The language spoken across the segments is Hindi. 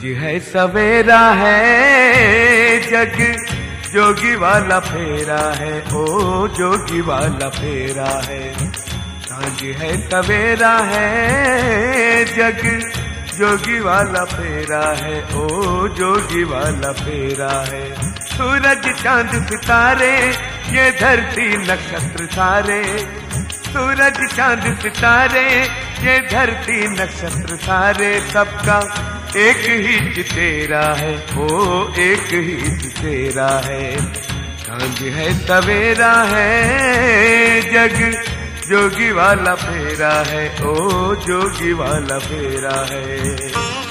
है सवेरा है जग जोगी वाला फेरा है, ओ जोगी वाला फेरा है। सांझ है सवेरा है जग जोगी वाला फेरा है, ओ जोगी वाला फेरा है। सूरज चांद सितारे ये धरती नक्षत्र सारे, सूरज चांद सितारे ये धरती नक्षत्र सारे, सबका एक ही चितेरा है, ओ एक ही चितेरा है। सांझ है सवेरा है जग जोगी वाला फेरा है, ओ जोगी वाला फेरा है।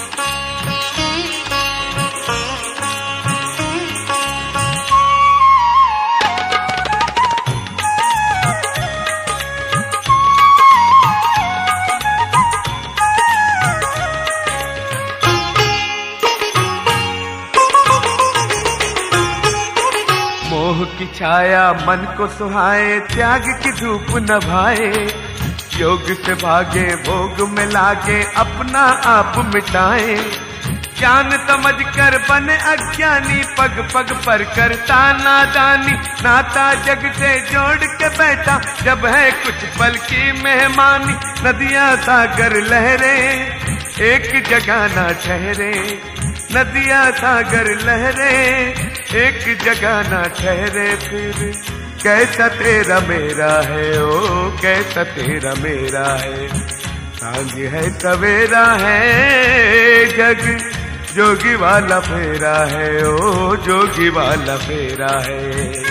मोह की छाया मन को सुहाए, त्याग की धूप नभाए, योग से भागे भोग में लागे अपना आप मिटाए। ज्ञान समझ कर बने अज्ञानी, पग पग पर करता नादानी, नाता जग से जोड़ के बैठा जब है कुछ पल की मेहमानी। नदियां सागर लहरे एक जगह ना ठहरे, नदियां सागर लहरे एक जगह ना ठहरे। फिर कैसा तेरा मेरा है, ओ कैसा तेरा मेरा है। सांझ है सवेरा है जग जोगी वाला फेरा है, ओ जोगी वाला फेरा है।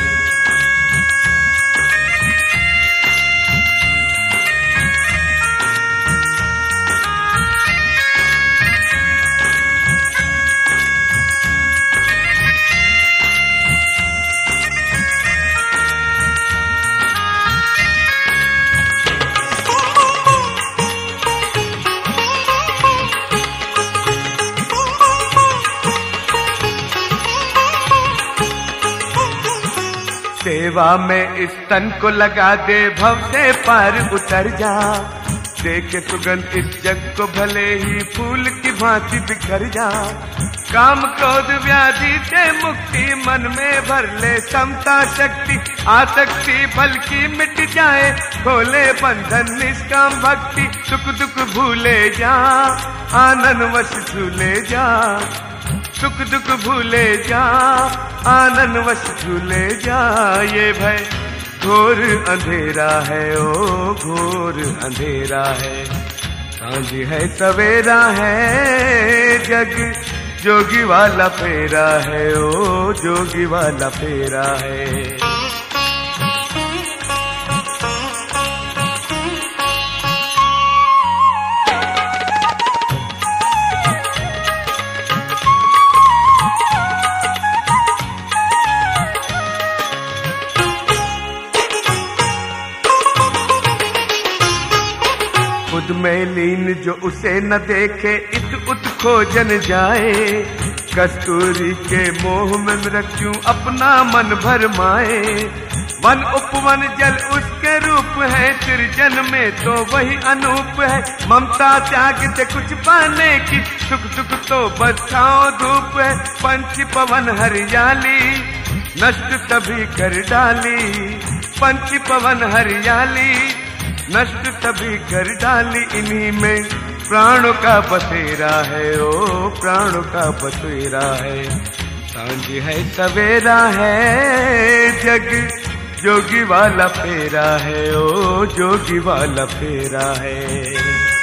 सेवा में इस तन को लगा दे, भव से पार उतर जा। देखे सुगंध इस जग को भले ही फूल की भांति बिखर जा। काम क्रोध व्याधि से मुक्ति मन में भर ले, समता शक्ति आसक्ति फल की मिट जाए। खोले बंधन निष्काम भक्ति, सुख दुख भूले जा, आनंद वश झूले जा। सुख दुख भूले जा, आनंद वश झूले जा। ये भय घोर अंधेरा है, ओ घोर अंधेरा है। सांझ है सवेरा है जग जोगी वाला फेरा है, ओ जोगी वाला फेरा है। खुद में लीन जो उसे न देखे, इत उत खोजन जाए। कस्तूरी के मोह में मृत्यु अपना मन भर माए। वन उपवन जल उसके रूप है, सृजन में तो वही अनूप है। ममता त्याग से कुछ पाने की, सुख दुख तो बस छाओ धूप है। पंच पवन हरियाली नष्ट तभी कर डाली, पंच पवन हरियाली नष्ट तभी कर डाली। इन्हीं में प्राणों का बसेरा है, ओ प्राणों का बसेरा है। सांझ है सवेरा है जग जोगी वाला फेरा है, ओ जोगी वाला फेरा है।